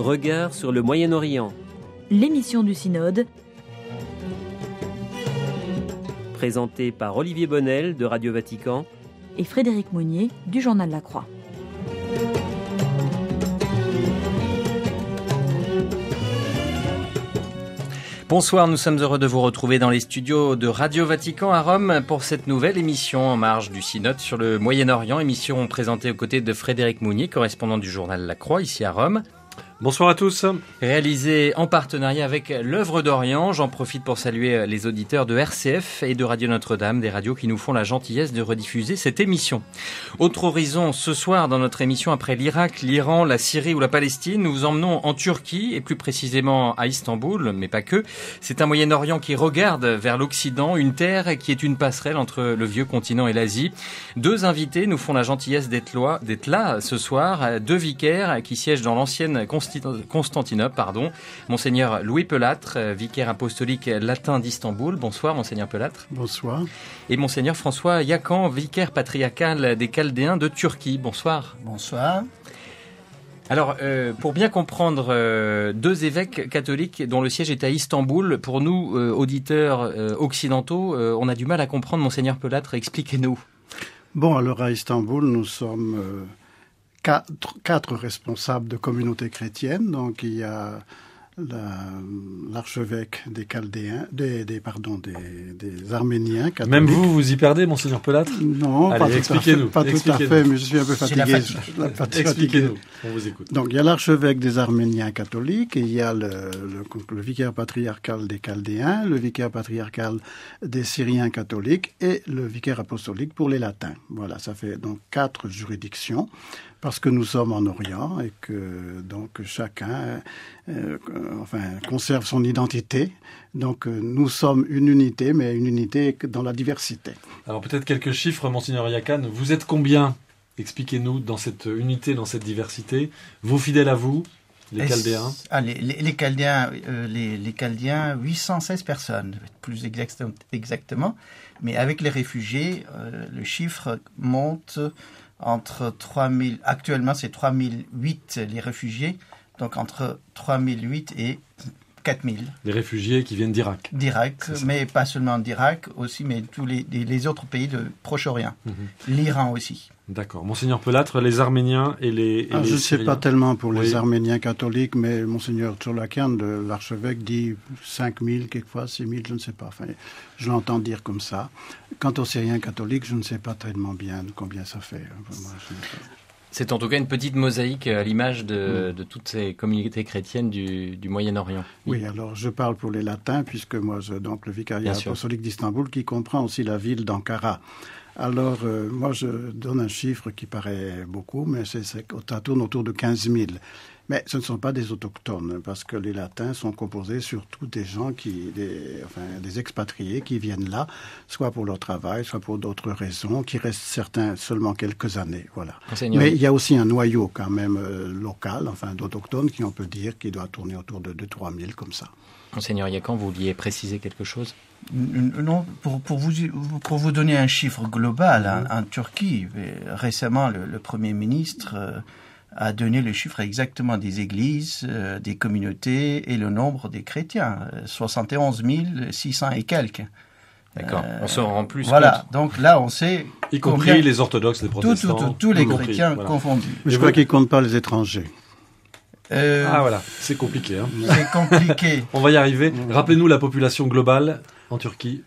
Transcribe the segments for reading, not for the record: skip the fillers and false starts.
Regard sur le Moyen-Orient. L'émission du Synode, Présentée par Olivier Bonnel de Radio Vatican et Frédéric Mounier du Journal La Croix. Bonsoir, nous sommes heureux de vous retrouver dans les studios de Radio Vatican à Rome pour cette nouvelle émission en marge du Synode sur le Moyen-Orient, émission présentée aux côtés de Frédéric Mounier, correspondant du Journal La Croix ici à Rome. Bonsoir à tous. Réalisé en partenariat avec l'Œuvre d'Orient, j'en profite pour saluer les auditeurs de RCF et de Radio Notre-Dame, des radios qui nous font la gentillesse de rediffuser cette émission. Autre horizon, ce soir dans notre émission, après l'Irak, l'Iran, la Syrie ou la Palestine, nous vous emmenons en Turquie et plus précisément à Istanbul, mais pas que. C'est un Moyen-Orient qui regarde vers l'Occident, une terre qui est une passerelle entre le vieux continent et l'Asie. Deux invités nous font la gentillesse d'être là ce soir, deux vicaires qui siègent dans l'ancienne Constantinople, Monseigneur Louis Pelâtre, vicaire apostolique latin d'Istanbul. Bonsoir, Monseigneur Pelâtre. Bonsoir. Et Monseigneur François Yakan, vicaire patriarcal des Chaldéens de Turquie. Bonsoir. Bonsoir. Alors, pour bien comprendre, deux évêques catholiques dont le siège est à Istanbul, pour nous, auditeurs occidentaux, on a du mal à comprendre, Monseigneur Pelâtre, expliquez-nous. Bon, alors à Istanbul, nous sommes quatre responsables de communautés chrétiennes. Donc il y a l'archevêque des Chaldéens, des Arméniens catholiques. Même vous y perdez, Monseigneur Pelâtre? Non, allez, pas tout à fait, mais je suis un peu fatigué. Expliquez-nous, on vous écoute. Donc il y a l'archevêque des Arméniens catholiques, et il y a le vicaire patriarcal des Chaldéens, le vicaire patriarcal des Syriens catholiques et le vicaire apostolique pour les latins. Voilà, ça fait donc 4 juridictions. Parce que nous sommes en Orient et que donc chacun conserve son identité. Donc nous sommes une unité, mais une unité dans la diversité. Alors peut-être quelques chiffres, Monseigneur Yakan. Vous êtes combien? Expliquez-nous dans cette unité, dans cette diversité. Vos fidèles à vous, les Chaldéens. Les Chaldéens, 816 personnes, plus exactement. Mais avec les réfugiés, le chiffre monte entre 3000, actuellement c'est 3008 les réfugiés, donc entre 3008 et 4000. Les réfugiés qui viennent d'Irak. D'Irak, mais pas seulement d'Irak aussi, mais tous les autres pays de Proche-Orient. L'Iran aussi. D'accord. Monseigneur Pelâtre, les Arméniens et les je ne sais pas tellement pour les oui. Arméniens catholiques, mais Monseigneur Tcholakian, l'archevêque, dit 5000, quelquefois 6000, je ne sais pas. Enfin, je l'entends dire comme ça. Quant aux Syriens catholiques, je ne sais pas tellement bien combien ça fait. C'est en tout cas une petite mosaïque à l'image de toutes ces communautés chrétiennes du Moyen-Orient. Oui, alors je parle pour les latins, puisque moi, donc le vicariat apostolique d'Istanbul, qui comprend aussi la ville d'Ankara. Alors, moi, je donne un chiffre qui paraît beaucoup, mais ça tourne autour de 15 000. Mais ce ne sont pas des autochtones, parce que les latins sont composés surtout des gens des expatriés qui viennent là, soit pour leur travail, soit pour d'autres raisons, qui restent certains seulement quelques années, voilà. Monseigneur. Mais il y a aussi un noyau quand même local, d'autochtones, qui on peut dire qui doit tourner autour de 2-3 000 comme ça. Monseigneur Yakan, vous vouliez préciser quelque chose? Non, pour vous donner un chiffre global, en Turquie, récemment, le Premier ministre a donné le chiffre exactement des églises, des communautés et le nombre des chrétiens, 71 600 et quelques. D'accord, on se rend plus voilà, compte. Donc là, on sait... Y compris les orthodoxes, les protestants. Tous les chrétiens confondus. Mais je crois qu'ils ne comptent pas les étrangers. Voilà, c'est compliqué. C'est compliqué. On va y arriver. Rappelez-nous la population globale en Turquie.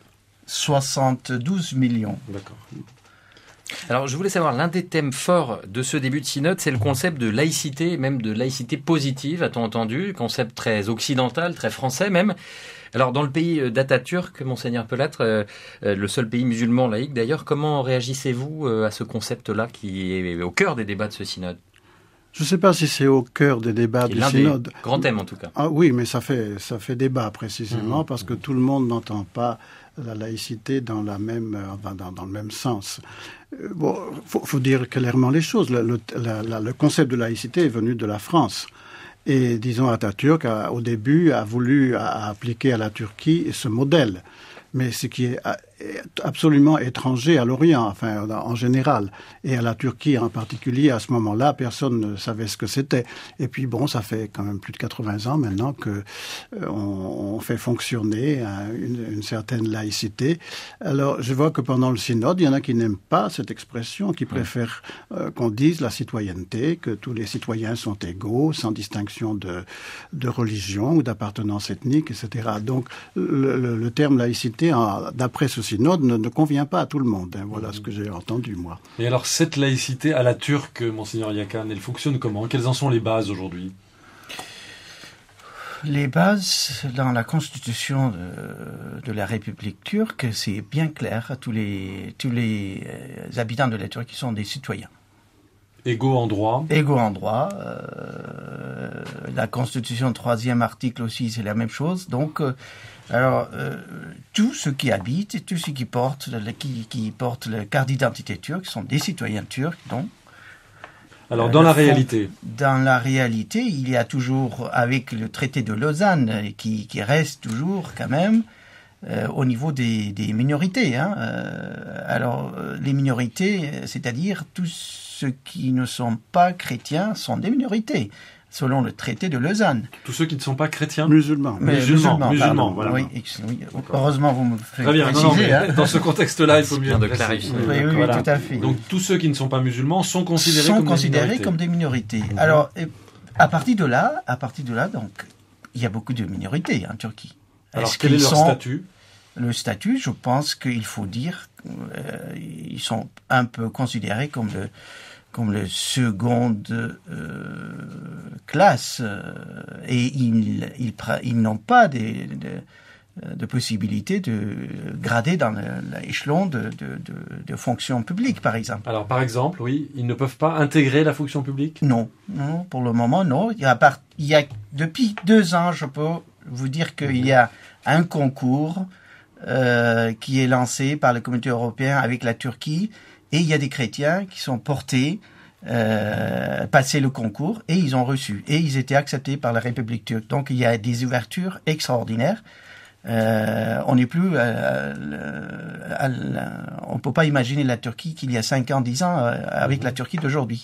72 millions. D'accord. Alors, je voulais savoir, l'un des thèmes forts de ce début de synode, c'est le concept de laïcité, même de laïcité positive, a-t-on entendu, concept très occidental, très français même. Alors, dans le pays d'Atatürk, Monseigneur Pelâtre, le seul pays musulman laïque d'ailleurs, comment réagissez-vous à ce concept-là qui est au cœur des débats de ce synode? Je ne sais pas si c'est au cœur des débats du synode. Des grands thèmes en tout cas. Ah oui, mais ça fait débat précisément parce que tout le monde n'entend pas la laïcité dans le même sens. Bon, faut dire clairement les choses. Le concept de laïcité est venu de la France. Et disons, Atatürk, au début, a voulu appliquer à la Turquie ce modèle. Mais ce qui est absolument étranger à l'Orient, enfin en général, et à la Turquie en particulier. À ce moment-là, personne ne savait ce que c'était. Et puis bon, ça fait quand même plus de 80 ans maintenant que on fait fonctionner une certaine laïcité. Alors, je vois que pendant le synode, il y en a qui n'aiment pas cette expression, qui préfèrent qu'on dise la citoyenneté, que tous les citoyens sont égaux, sans distinction de religion ou d'appartenance ethnique, etc. Donc, le terme laïcité, d'après ce synode, ne convient pas à tout le monde. Voilà ce que j'ai entendu, moi. Et alors, cette laïcité à la turque, Monseigneur Yakan, elle fonctionne comment? Quelles en sont les bases aujourd'hui? Les bases, dans la constitution de la République turque, c'est bien clair. Tous les habitants de la Turquie sont des citoyens. Égaux en droit. Égaux en droit. La Constitution, 3e article aussi, c'est la même chose. Donc, tous ceux qui habitent et tous ceux qui portent la carte d'identité turque sont des citoyens turcs. Donc, alors, dans la réalité, il y a toujours, avec le traité de Lausanne, qui reste toujours quand même au niveau des minorités. Alors, les minorités, c'est-à-dire tous ceux qui ne sont pas chrétiens sont des minorités, selon le traité de Lausanne. Tous ceux qui ne sont pas chrétiens? Musulmans, voilà. Oui, heureusement, vous me faites très bien, préciser. Dans ce contexte-là, il faut mieux de clarifier. Oui, voilà. Tout à fait. Donc, tous ceux qui ne sont pas musulmans sont considérés comme des minorités. Alors, à partir de là, donc, il y a beaucoup de minorités en Turquie. Alors, quel est leur statut? Le statut, je pense qu'il faut dire, ils sont un peu considérés comme le seconde classe, et ils n'ont pas de possibilité de grader dans l'échelon de fonction publique, par exemple. Alors, par exemple, oui, ils ne peuvent pas intégrer la fonction publique? Non, pour le moment, non. Il y a depuis 2 ans, je peux vous dire qu'il y a un concours qui est lancé par la Communauté européenne avec la Turquie, et il y a des chrétiens qui sont portés passer le concours, et ils ont reçu, et ils étaient acceptés par la République turque. Donc il y a des ouvertures extraordinaires. On n'est plus on peut pas imaginer la Turquie qu'il y a 5 ans, 10 ans avec la Turquie d'aujourd'hui.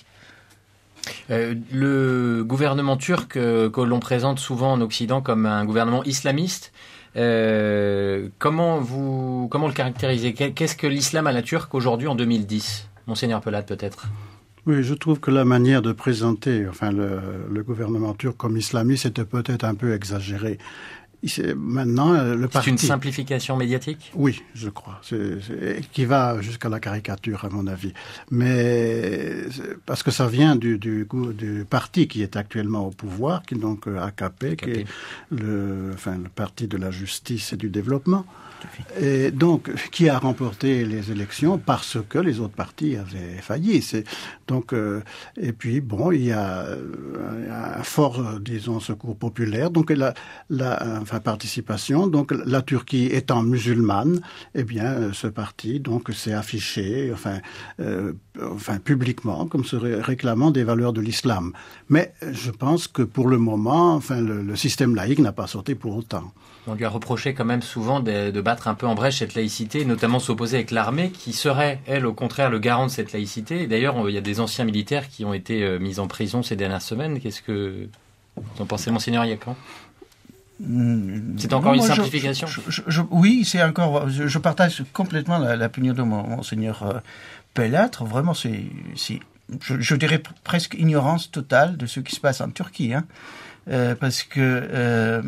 Le gouvernement turc que l'on présente souvent en Occident comme un gouvernement islamiste, comment le caractérisez? Qu'est-ce que l'islam à la Turque aujourd'hui en 2010? Monseigneur Pellat, peut-être. Oui, je trouve que la manière de présenter le gouvernement turc comme islamiste était peut-être un peu exagérée. Maintenant, le parti... C'est une simplification médiatique? Oui, je crois. Qui va jusqu'à la caricature, à mon avis. Mais parce que ça vient du parti qui est actuellement au pouvoir, qui est donc AKP, qui est le parti de la justice et du développement. Et donc, qui a remporté les élections parce que les autres partis avaient failli. Donc, et puis, bon, il y a un fort, disons, secours populaire. Donc, participation. Donc, la Turquie étant musulmane, eh bien, ce parti, donc, s'est affiché, publiquement, comme se réclamant des valeurs de l'islam. Mais je pense que pour le moment, le système laïque n'a pas sauté pour autant. On lui a reproché quand même souvent de battre un peu en brèche cette laïcité, notamment s'opposer avec l'armée, qui serait, elle, au contraire, le garant de cette laïcité. Et d'ailleurs, il y a des anciens militaires qui ont été mis en prison ces dernières semaines. Qu'est-ce que vous en pensez, Monseigneur Yakan? C'est encore une simplification? Oui, c'est encore... Je partage complètement l'opinion de Monseigneur Pellat. Vraiment, je dirais presque ignorance totale de ce qui se passe en Turquie, parce que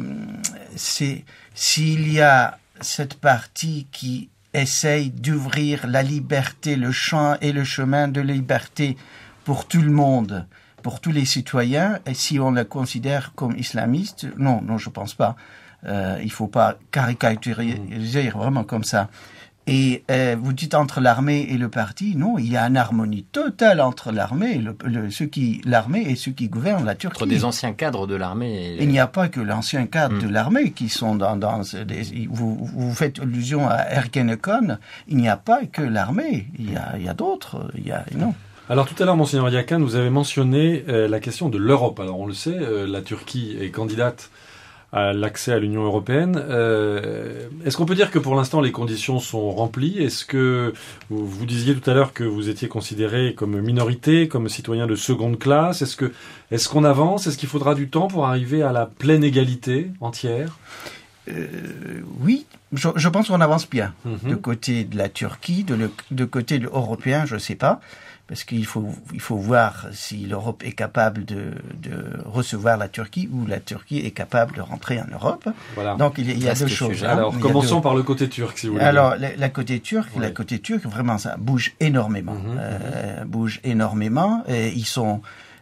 s'il y a cette partie qui essaye d'ouvrir la liberté, le champ et le chemin de liberté pour tout le monde, pour tous les citoyens, et si on la considère comme islamiste, non, je pense pas. Il faut pas caricaturiser vraiment comme ça. Et vous dites entre l'armée et le parti, non, il y a une harmonie totale entre l'armée et ceux qui gouvernent la Turquie. Entre des anciens cadres de l'armée. Il n'y a pas que l'ancien cadre de l'armée qui sont vous faites allusion à Ergenekon, il n'y a pas que l'armée, il y a d'autres, non. Alors tout à l'heure, Monseigneur Yakan, vous avez mentionné la question de l'Europe. Alors on le sait, la Turquie est candidate à l'accès à l'Union européenne. Est-ce qu'on peut dire que pour l'instant les conditions sont remplies? Est-ce que vous disiez tout à l'heure que vous étiez considéré comme minorité, comme citoyen de seconde classe? Est-ce qu'on avance? Est-ce qu'il faudra du temps pour arriver à la pleine égalité entière? Oui, je pense qu'on avance bien. De côté de la Turquie, de côté européen, je ne sais pas. Parce qu'il faut voir si l'Europe est capable de recevoir la Turquie ou la Turquie est capable de rentrer en Europe. Voilà. Donc il y a deux choses. Alors commençons par le côté turc, si vous voulez. Alors la côté turque, vraiment ça bouge énormément. Bouge énormément. Et ils sont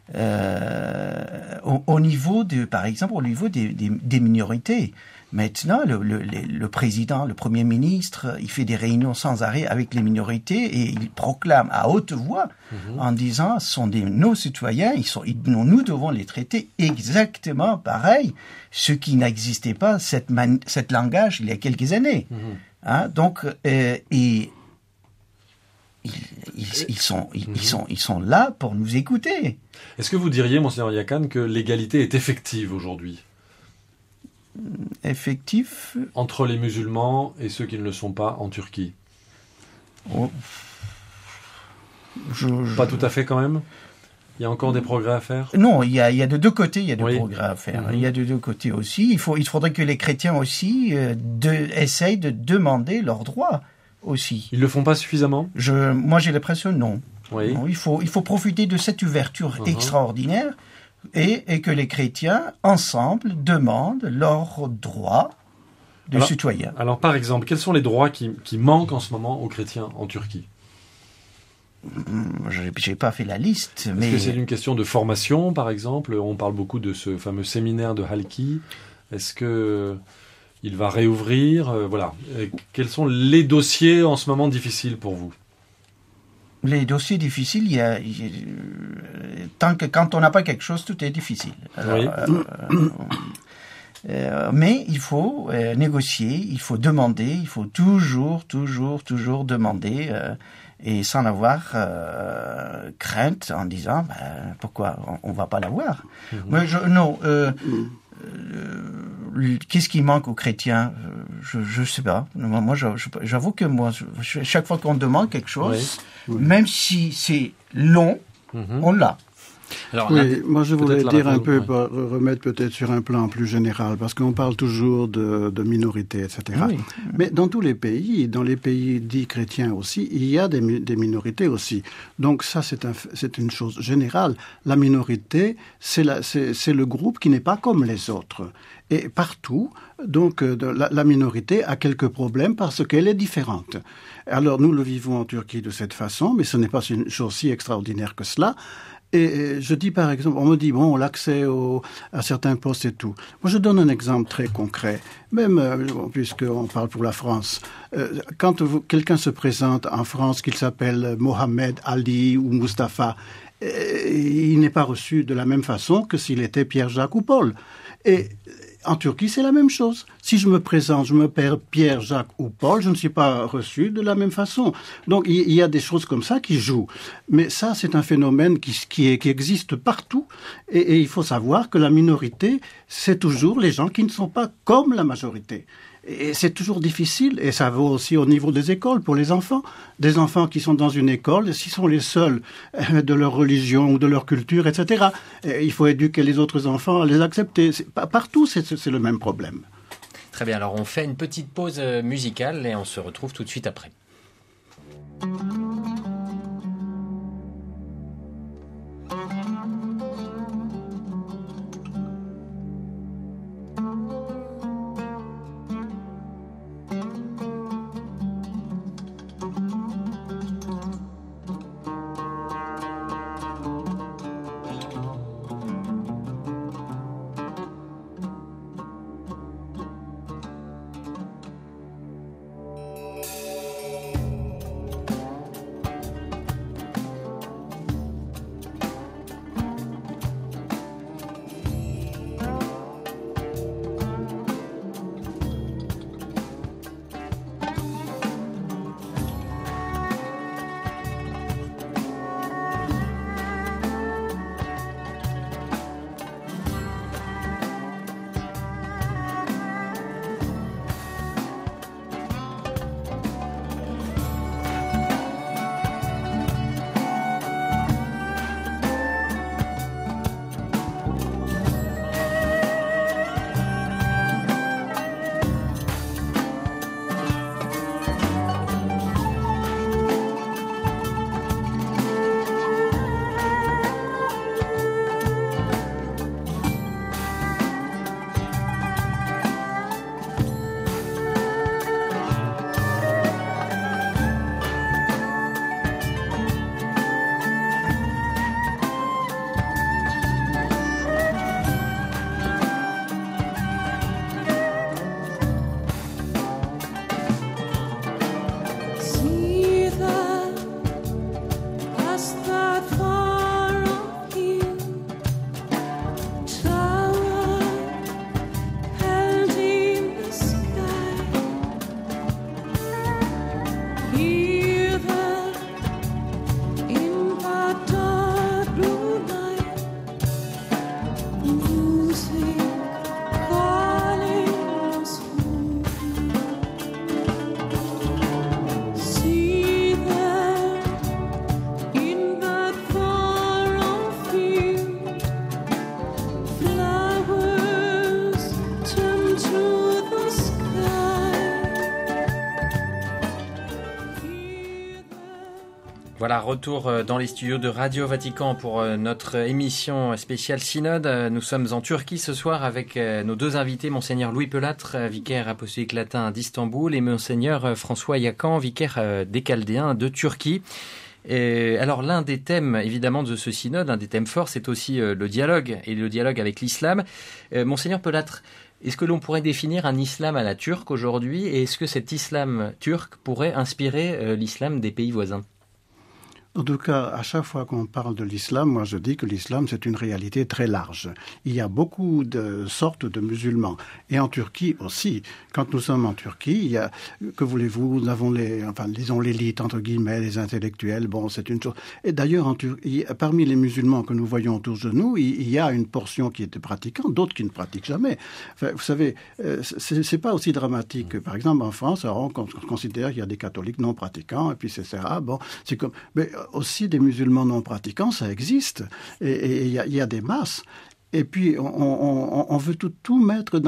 au niveau par exemple, au niveau des minorités. Maintenant, le président, le premier ministre, il fait des réunions sans arrêt avec les minorités et il proclame à haute voix en disant ce sont nos citoyens, nous devons les traiter exactement pareil, ce qui n'existait pas, cette langage il y a quelques années. Donc, ils sont là pour nous écouter. Est-ce que vous diriez, Monseigneur Yakan, que l'égalité est effective aujourd'hui? Effectif entre les musulmans et ceux qui ne le sont pas en Turquie? Pas tout à fait quand même? Il y a encore des progrès à faire? Non, il y a de deux côtés, il y a des progrès à faire. Il y a de deux côtés aussi. Il faudrait que les chrétiens aussi essayent de demander leurs droits aussi. Ils le font pas suffisamment? Moi j'ai l'impression non. Oui. Non, il faut profiter de cette ouverture extraordinaire. Et que les chrétiens, ensemble, demandent leurs droits de citoyens. Alors, par exemple, quels sont les droits qui manquent en ce moment aux chrétiens en Turquie? Je n'ai pas fait la liste. Est-ce que c'est une question de formation, par exemple? On parle beaucoup de ce fameux séminaire de Halki. Est-ce qu'il va réouvrir? Voilà. Quels sont les dossiers en ce moment difficiles pour vous? Les dossiers difficiles, quand on n'a pas quelque chose, tout est difficile. Alors, mais il faut négocier, il faut demander, il faut toujours demander et sans avoir crainte en disant pourquoi on va pas l'avoir. Mais qu'est-ce qui manque aux chrétiens? Je sais pas. Moi, j'avoue que chaque fois qu'on demande quelque chose, même si c'est long, on l'a. Alors, moi je voulais dire un peu, remettre peut-être sur un plan plus général, parce qu'on parle toujours de minorités, etc. Oui. Mais dans tous les pays, dans les pays dits chrétiens aussi, il y a des minorités aussi. Donc ça, c'est une chose générale. La minorité, c'est le groupe qui n'est pas comme les autres. Et partout, donc la minorité a quelques problèmes parce qu'elle est différente. Alors nous le vivons en Turquie de cette façon, mais ce n'est pas une chose si extraordinaire que cela. Et je dis par exemple, on me dit, l'accès à certains postes et tout. Moi, je donne un exemple très concret. Même, puisqu'on parle pour la France, quand quelqu'un se présente en France, qu'il s'appelle Mohamed, Ali ou Mustapha, il n'est pas reçu de la même façon que s'il était Pierre, Jacques ou Paul. Et en Turquie, c'est la même chose. Si je me présente, je m'appelle Pierre, Jacques ou Paul, je ne suis pas reçu de la même façon. Donc, il y a des choses comme ça qui jouent. Mais ça, c'est un phénomène qui existe partout. Et il faut savoir que la minorité, c'est toujours les gens qui ne sont pas comme la majorité. Et c'est toujours difficile, et ça vaut aussi au niveau des écoles, pour les enfants. Des enfants qui sont dans une école, s'ils sont les seuls de leur religion ou de leur culture, etc., il faut éduquer les autres enfants à les accepter. Partout, c'est le même problème. Très bien, alors on fait une petite pause musicale et on se retrouve tout de suite après. Voilà, retour dans les studios de Radio Vatican pour notre émission spéciale Synode. Nous sommes en Turquie ce soir avec nos deux invités, Monseigneur Louis Pelâtre, vicaire apostolique latin d'Istanbul, et Monseigneur François Yakan, vicaire des Chaldéens de Turquie. Et alors l'un des thèmes évidemment de ce synode, un des thèmes forts, c'est aussi le dialogue, et le dialogue avec l'islam. Monseigneur Pelâtre, est-ce que l'on pourrait définir un islam à la turque aujourd'hui, et est-ce que cet islam turc pourrait inspirer l'islam des pays voisins ? En tout cas, à chaque fois qu'on parle de l'islam, moi je dis que l'islam c'est une réalité très large. Il y a beaucoup de sortes de musulmans. Et en Turquie aussi. Quand nous sommes en Turquie, il y a, que voulez-vous, nous avons disons l'élite, entre guillemets, les intellectuels, bon, c'est une chose. Et d'ailleurs, en Turquie, parmi les musulmans que nous voyons autour de nous, il y a une portion qui est pratiquante, d'autres qui ne pratiquent jamais. Enfin, vous savez, c'est pas aussi dramatique que, par exemple, en France, alors, on considère qu'il y a des catholiques non pratiquants, et puis c'est ça, bon, c'est comme, mais aussi des musulmans non pratiquants, ça existe, et il y a des masses. Et puis on veut tout mettre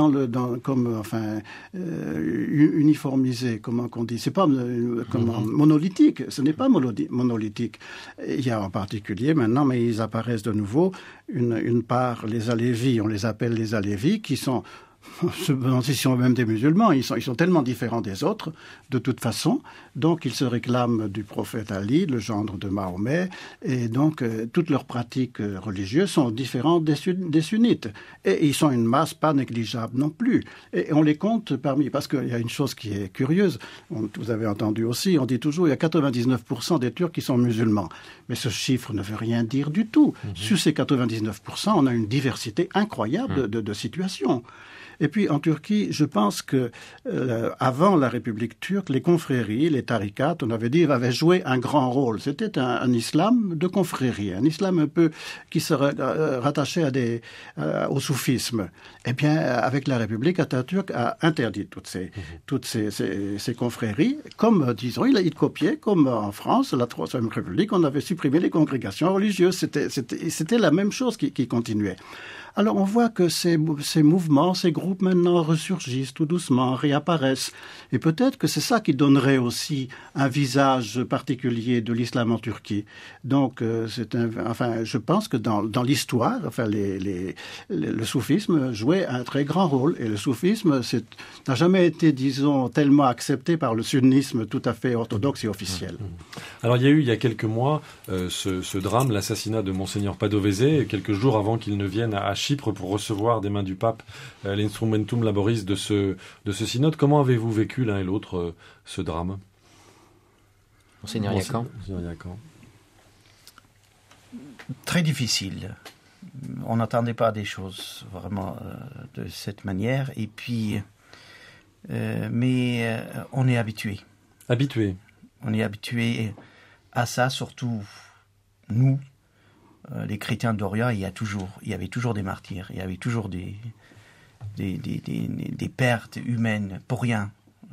uniformisé, comment qu'on dit. C'est pas monolithique. Ce n'est pas monolithique. Il y a en particulier maintenant, mais ils apparaissent de nouveau une part, les Alévis. On les appelle les Alévis, qui sont ils sont même des musulmans, ils sont tellement différents des autres, de toute façon, donc ils se réclament du prophète Ali, le gendre de Mahomet, et donc toutes leurs pratiques religieuses sont différentes des sunnites, et ils sont une masse pas négligeable non plus, et on les compte parmi, parce qu'il y a une chose qui est curieuse, vous avez entendu aussi, on dit toujours il y a 99% des Turcs qui sont musulmans, mais ce chiffre ne veut rien dire du tout. Sur ces 99%, on a une diversité incroyable de situations. Et puis en Turquie, je pense que avant la République turque, les confréries, les tarikats, on avait dit, avaient joué un grand rôle. C'était un islam de confrérie, un islam un peu qui se rattachait au soufisme. Eh bien, avec la République, Atatürk a interdit toutes ces confréries, comme, disons, il copiait, comme en France, la Troisième République, on avait supprimé les congrégations religieuses. C'était la même chose qui continuait. Alors on voit que ces mouvements, ces groupes maintenant ressurgissent tout doucement, réapparaissent. Et peut-être que c'est ça qui donnerait aussi un visage particulier de l'islam en Turquie. Donc je pense que dans l'histoire, le soufisme jouait un très grand rôle. Et le soufisme n'a jamais été, disons, tellement accepté par le sunnisme tout à fait orthodoxe et officiel. Alors il y a quelques mois, ce drame, l'assassinat de Monseigneur Padovese, quelques jours avant qu'il ne vienne à Chypre pour recevoir des mains du pape l'instrumentum laboris de ce synode. Comment avez-vous vécu l'un et l'autre ce drame ? Monseigneur Yakan. Très difficile. On n'attendait pas des choses vraiment de cette manière. Et puis, mais on est habitué. On est habitué à ça, surtout nous. Les chrétiens d'Orient, il y avait toujours des martyrs, il y avait toujours des pertes humaines pour rien.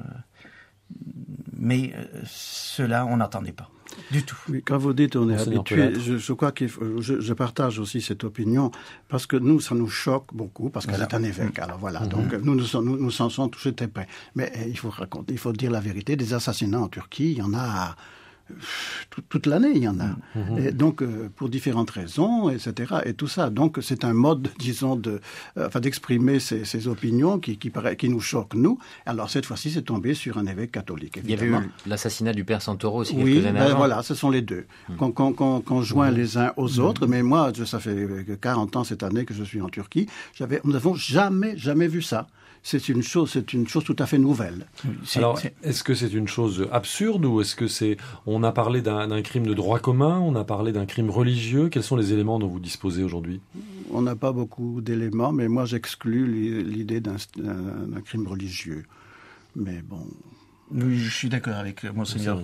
Mais cela, on n'attendait pas du tout. Mais quand vous dites on est habitué, je crois je partage aussi cette opinion, parce que nous, ça nous choque beaucoup, parce que c'est un évêque. Alors voilà, donc nous s'en sommes touchés très près. Mais il faut dire la vérité, des assassinats en Turquie, il y en a... toute l'année, il y en a. Et donc, pour différentes raisons, etc. Et tout ça. Donc, c'est un mode, disons, d'exprimer ces opinions qui nous choquent, nous. Alors, cette fois-ci, c'est tombé sur un évêque catholique, évidemment. Il y avait eu l'assassinat du père Santoro aussi quelques années avant. Voilà, ce sont les deux. Qu'on joint les uns aux autres. Mais moi, ça fait 40 ans cette année que je suis en Turquie. Nous n'avons jamais vu ça. C'est une chose tout à fait nouvelle. Alors, est-ce que c'est une chose absurde ou est-ce que on a parlé d'un crime de droit commun, on a parlé d'un crime religieux? Quels sont les éléments dont vous disposez aujourd'hui? On n'a pas beaucoup d'éléments, mais moi j'exclus l'idée d'un crime religieux. Mais bon. Oui, je suis d'accord avec Monseigneur.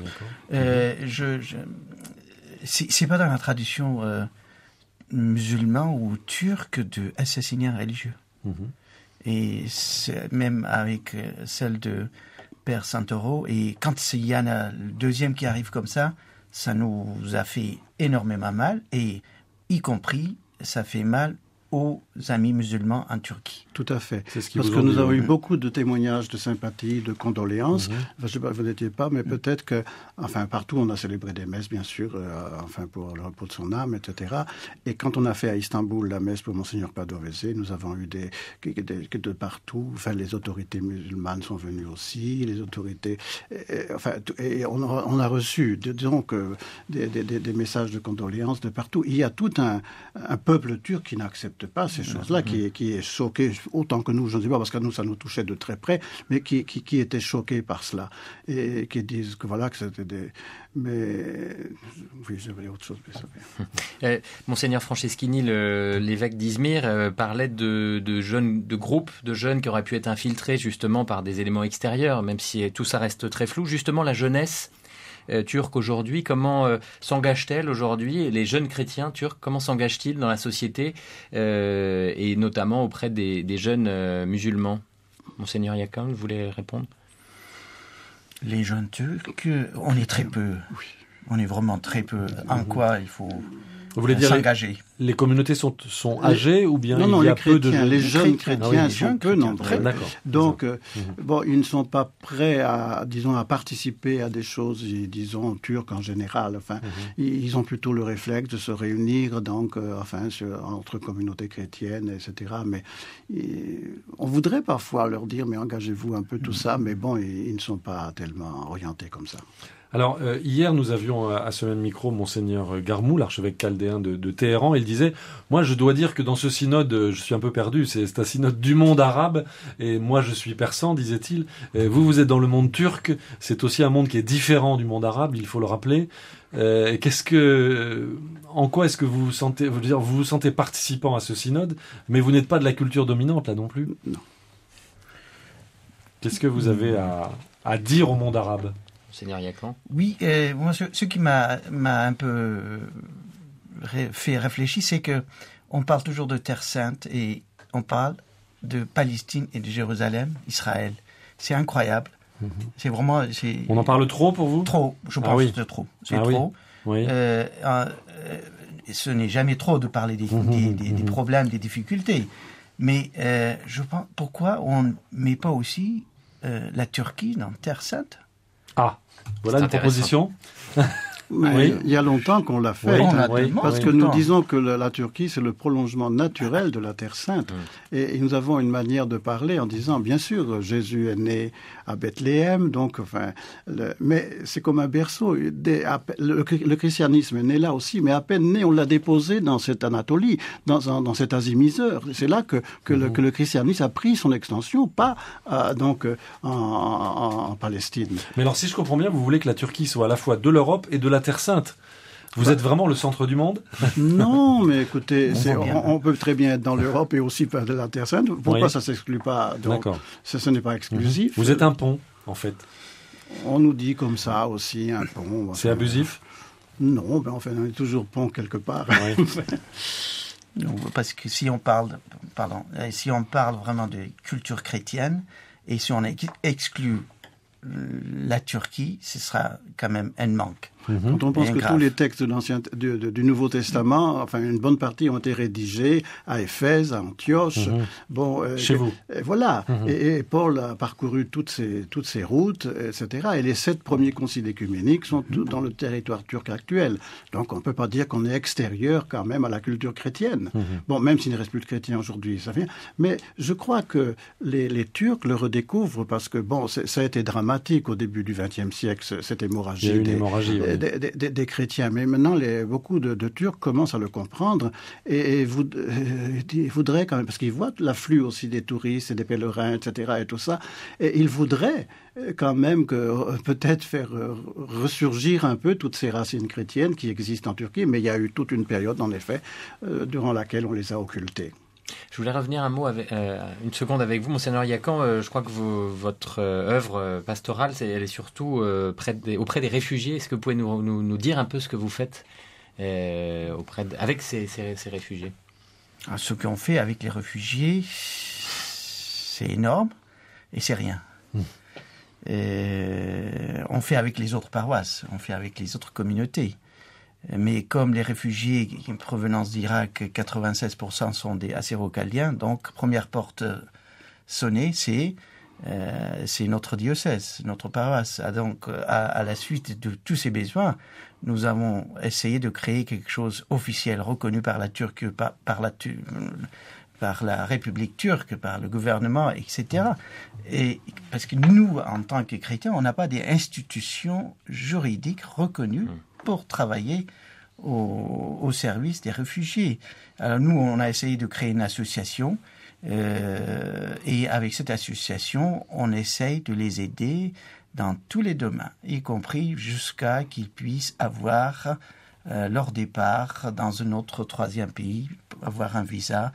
C'est pas dans la tradition musulmane ou turque de assassiner un religieux. Et même avec celle de Père Santoro. Et quand il y en a le deuxième qui arrive comme ça nous a fait énormément mal. Et y compris, ça fait mal aux amis musulmans en Turquie. Tout à fait. C'est ce qui Parce vous que ont nous dit, avons oui. eu beaucoup de témoignages de sympathie, de condoléances. Enfin, je sais pas, vous n'étiez pas, mais peut-être que, enfin, partout on a célébré des messes, bien sûr, enfin, pour le repos de son âme, etc. Et quand on a fait à Istanbul la messe pour Monseigneur Padovezé, nous avons eu de partout, enfin, les autorités musulmanes sont venues aussi, les autorités, et on a reçu, disons que, des messages de condoléances de partout. Il y a tout un peuple turc qui n'accepte pas ces choses-là, qui est choqué, autant que nous, je ne sais pas, parce que nous, ça nous touchait de très près, mais qui était choqué par cela. Et qui disent que voilà, que c'était des... Mais... Oui, j'avais autre chose. Monseigneur Franceschini, l'évêque d'Izmir, parlait de groupes de jeunes qui auraient pu être infiltrés justement par des éléments extérieurs, même si tout ça reste très flou. Justement, la jeunesse turque aujourd'hui, comment s'engage-t-elle aujourd'hui, et les jeunes chrétiens turcs, comment s'engagent-ils dans la société et notamment auprès des jeunes musulmans? Monseigneur Yakan, vous voulez répondre? Les jeunes Turcs, on est très peu. Oui. On est vraiment très peu. En quoi il faut Vous voulez dire s'engager? les communautés sont âgées ou bien Non, il y a les chrétiens, peu de jeunes? les jeunes chrétiens oui, sont peu nombreux. D'accord. Donc, bon, ils ne sont pas prêts à participer à des choses, disons, turques en général. Enfin, ils ont plutôt le réflexe de se réunir, donc, entre communautés chrétiennes, etc. Mais on voudrait parfois leur dire, mais engagez-vous un peu tout ça, mais bon, ils ne sont pas tellement orientés comme ça. Alors, hier, nous avions à ce même micro Monseigneur Garmou, l'archevêque chaldéen de Téhéran. Il disait, moi, je dois dire que dans ce synode, je suis un peu perdu. C'est un synode du monde arabe. Et moi, je suis persan, disait-il. Vous êtes dans le monde turc. C'est aussi un monde qui est différent du monde arabe, il faut le rappeler. En quoi est-ce que vous vous sentez, vous vous sentez participant à ce synode, mais vous n'êtes pas de la culture dominante, là non plus? Non. Qu'est-ce que vous avez à dire au monde arabe? Monseigneur Yakan. Oui, moi, ce qui m'a un peu fait réfléchir, c'est que on parle toujours de Terre Sainte et on parle de Palestine et de Jérusalem, Israël. C'est incroyable. C'est vraiment... On en parle trop pour vous? Trop, je pense que c'est trop. C'est trop. Oui. Ce n'est jamais trop de parler des problèmes, des difficultés. Mais je pense, pourquoi on ne met pas aussi la Turquie dans Terre Sainte? Ah, voilà une proposition. Mais il y a longtemps qu'on l'a fait, parce que nous disons que la Turquie, c'est le prolongement naturel de la Terre Sainte. Et nous avons une manière de parler en disant, bien sûr, Jésus est né à Bethléem, donc, mais c'est comme un berceau. Le christianisme est né là aussi, mais à peine né, on l'a déposé dans cette Anatolie, dans cet Asie mineure. C'est là que le christianisme a pris son extension, pas en Palestine. Mais alors, si je comprends bien, vous voulez que la Turquie soit à la fois de l'Europe et de la Terre Sainte. Vous êtes vraiment le centre du monde? Non, mais écoutez, on peut très bien être dans l'Europe et aussi faire de la Terre Sainte. Pourquoi ça ne s'exclut pas? D'accord. Ce n'est pas exclusif. Vous êtes un pont, en fait. On nous dit comme ça aussi, un pont. C'est abusif? Non, ben enfin, on est toujours pont quelque part. Oui. Non, parce que si on parle vraiment de culture chrétienne, et si on exclut la Turquie, ce sera quand même un manque. Quand on pense que tous les textes du Nouveau Testament, enfin une bonne partie ont été rédigés à Éphèse, à Antioche. Chez vous. Voilà. Et Paul a parcouru toutes ces routes, etc. Et les 7 premiers conciles œcuméniques sont dans le territoire turc actuel. Donc on ne peut pas dire qu'on est extérieur quand même à la culture chrétienne. Bon, même s'il ne reste plus de chrétiens aujourd'hui, ça vient. Mais je crois que les Turcs le redécouvrent parce que ça a été dramatique au début du XXe siècle, cette hémorragie. Il y a une hémorragie, des chrétiens. Mais maintenant, beaucoup de Turcs commencent à le comprendre et voudraient quand même, parce qu'ils voient l'afflux aussi des touristes et des pèlerins, etc. et tout ça, et ils voudraient quand même peut-être faire ressurgir un peu toutes ces racines chrétiennes qui existent en Turquie, mais il y a eu toute une période, en effet, durant laquelle on les a occultées. Je voulais revenir une seconde avec vous, Monseigneur Yakan. Je crois que votre œuvre pastorale, elle est surtout auprès des réfugiés. Est-ce que vous pouvez nous dire un peu ce que vous faites avec ces réfugiés? Ce qu'on fait avec les réfugiés, c'est énorme et c'est rien. On fait avec les autres paroisses, on fait avec les autres communautés. Mais comme les réfugiés en provenance d'Irak, 96% sont des assyro-chaldiens, donc première porte sonnée, c'est notre diocèse, notre paroisse. Donc, à la suite de tous ces besoins, nous avons essayé de créer quelque chose officiel, reconnu par la Turquie, par la République turque, par le gouvernement, etc. Et parce que nous, en tant que chrétiens, on n'a pas des institutions juridiques reconnues pour travailler au service des réfugiés. Alors nous, on a essayé de créer une association et avec cette association, on essaye de les aider dans tous les domaines, y compris jusqu'à qu'ils puissent avoir leur départ dans un autre troisième pays, avoir un visa,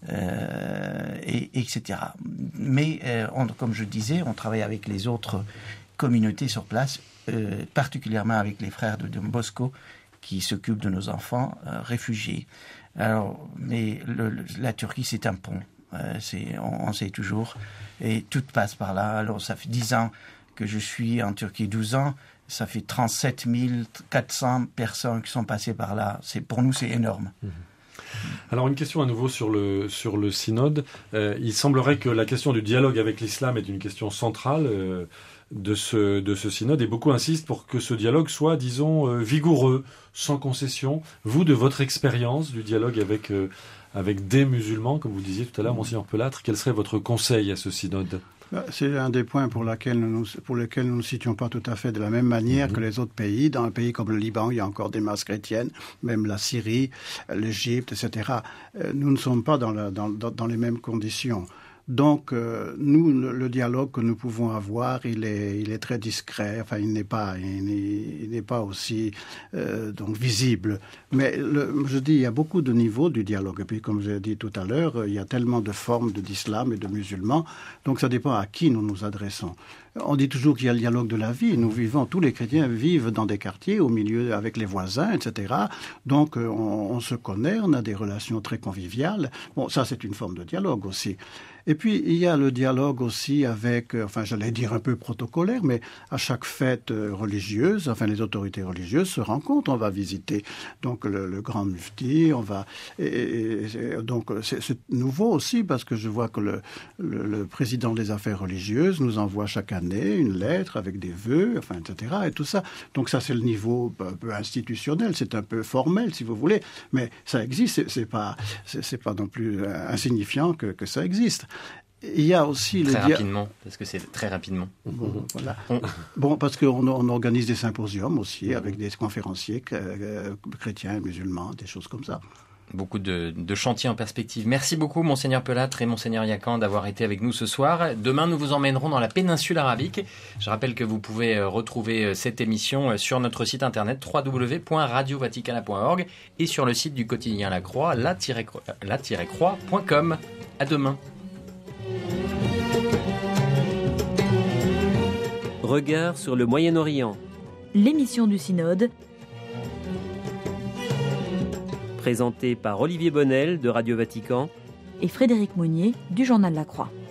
etc. Mais comme je disais, on travaille avec les autres communautés sur place, particulièrement avec les frères de Don Bosco qui s'occupent de nos enfants réfugiés. Alors, mais la Turquie, c'est un pont. On sait toujours, et tout passe par là. Alors, ça fait 10 ans que je suis en Turquie, 12 ans, ça fait 37 400 personnes qui sont passées par là. Pour nous, c'est énorme. Alors, une question à nouveau sur le synode. Il semblerait que la question du dialogue avec l'islam est une question centrale de ce synode, et beaucoup insistent pour que ce dialogue soit, disons, vigoureux, sans concession. Vous, de votre expérience du dialogue avec des musulmans, comme vous disiez tout à l'heure, Monseigneur Pelâtre, quel serait votre conseil à ce synode ? C'est un des points pour lesquels nous ne nous situons pas tout à fait de la même manière que les autres pays. Dans un pays comme le Liban, il y a encore des masses chrétiennes, même la Syrie, l'Égypte, etc. Nous ne sommes pas dans les mêmes conditions. Donc, nous, le dialogue que nous pouvons avoir, il est très discret. Enfin, il n'est pas aussi donc visible. Mais je dis, il y a beaucoup de niveaux du dialogue. Et puis, comme j'ai dit tout à l'heure, il y a tellement de formes d'islam et de musulmans. Donc, ça dépend à qui nous nous adressons. On dit toujours qu'il y a le dialogue de la vie. Tous les chrétiens vivent dans des quartiers, au milieu, avec les voisins, etc. Donc, on se connaît, on a des relations très conviviales. Bon, ça, c'est une forme de dialogue aussi. Et puis, il y a le dialogue aussi avec, j'allais dire un peu protocolaire, mais à chaque fête religieuse, les autorités religieuses se rencontrent. On va visiter donc le grand mufti, donc c'est nouveau aussi parce que je vois que le président des affaires religieuses nous envoie chaque année une lettre avec des vœux, etc. et tout ça. Donc ça, c'est le niveau un peu institutionnel, c'est un peu formel, si vous voulez, mais ça existe, c'est pas non plus insignifiant que ça existe. Il y a aussi rapidement, parce que c'est très rapidement. Bon, voilà. Parce qu'on organise des symposiums aussi avec des conférenciers chrétiens, musulmans, des choses comme ça. Beaucoup de chantiers en perspective. Merci beaucoup, Monseigneur Pelâtre et Monseigneur Yakan, d'avoir été avec nous ce soir. Demain, nous vous emmènerons dans la péninsule arabique. Je rappelle que vous pouvez retrouver cette émission sur notre site internet www.radiovaticana.org et sur le site du quotidien La Croix, la-croix.com. À demain. Regard sur le Moyen-Orient. L'émission du Synode, Présentée par Olivier Bonnel de Radio Vatican et Frédéric Monnier du journal La Croix.